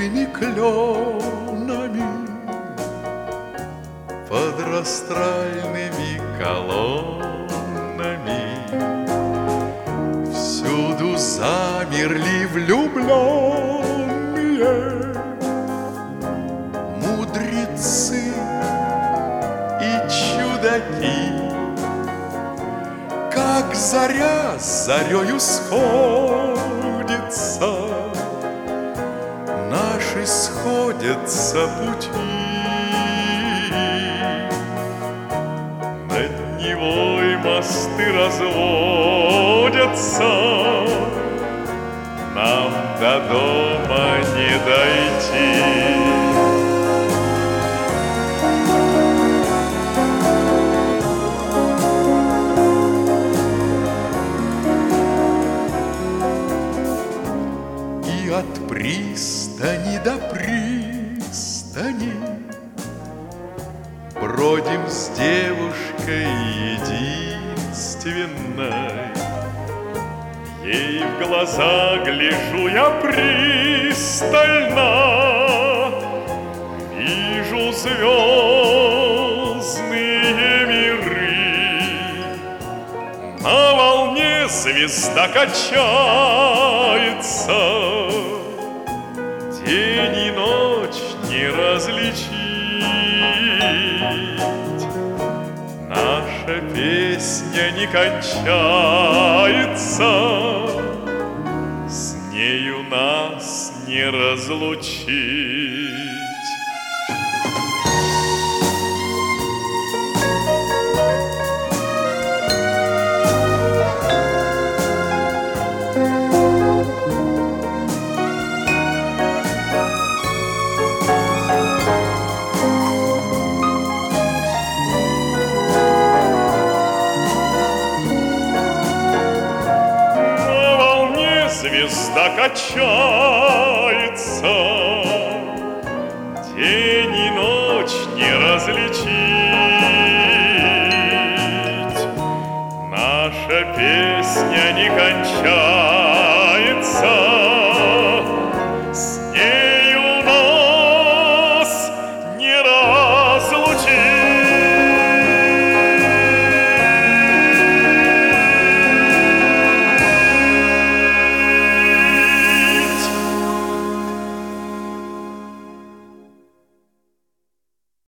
живыми кленами под растральными колоннами. Всюду замерли влюбленные мудрецы и чудаки, как заря с зарею сходится, наши сходятся пути. Над Невой мосты разводятся, нам до дома не дойти. От пристани до пристани бродим с девушкой единственной. Ей в глаза гляжу я пристально, вижу звездные миры. На волне звезда качается, день и ночь не различить. Наша песня не кончается, с нею нас не разлучить. Звезда качается,